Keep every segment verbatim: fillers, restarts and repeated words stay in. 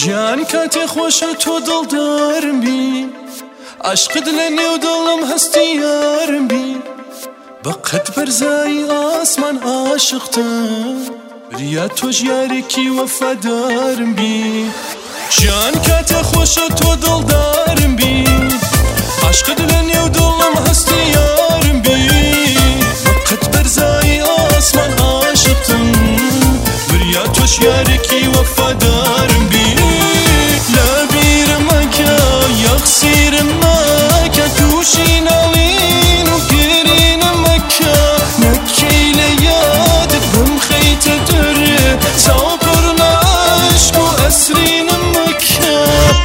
جان کاتی خوش تو دل دارم بی عشق دلنی و دلم هستی یارم بی بقت برزای آسمان عاشقتم ریا تو جیاری کی وفادارم بی جان کاتی خوش تو دل دارم بی عشق دلنی و دلم هستی یارم بی بقت برزای آسمان عاشقتم ریا تو جیاری کی وفادارم بی يقصير مكة توشين علين وقرين مكة نكي ليادك بمخيت در صابرنا عشق وأسرين مكة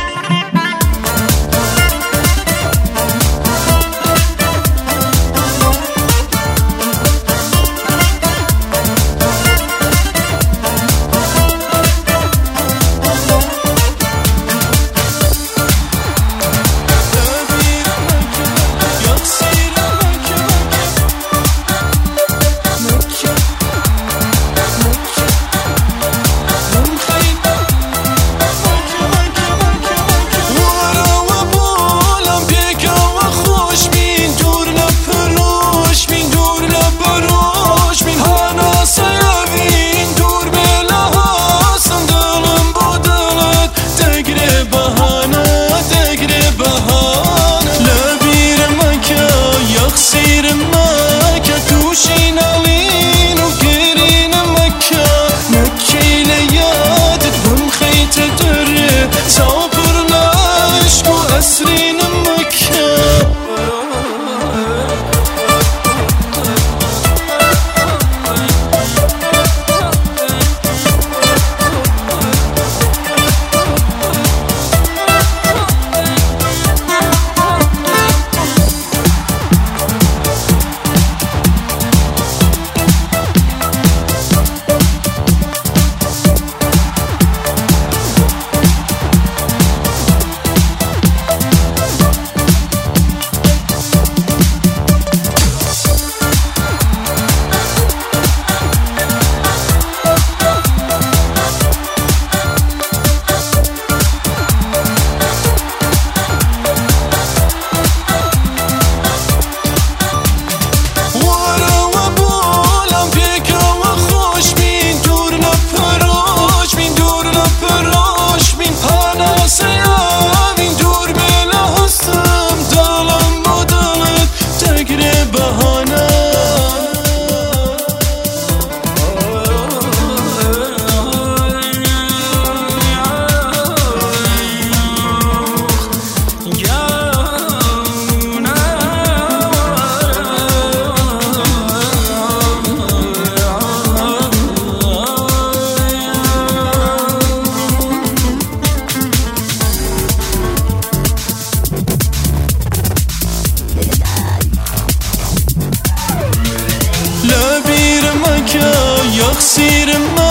يقصير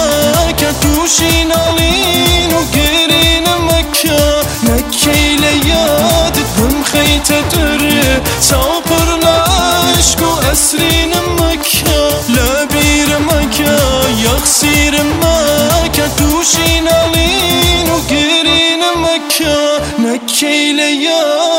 مكة توشين علين وقرين مكة نكي ليادك بمخيت در صابرنا عشق وأسرين مكة لا بير مكة يقصير مكة توشين علين وقرين مكة نكي ليادك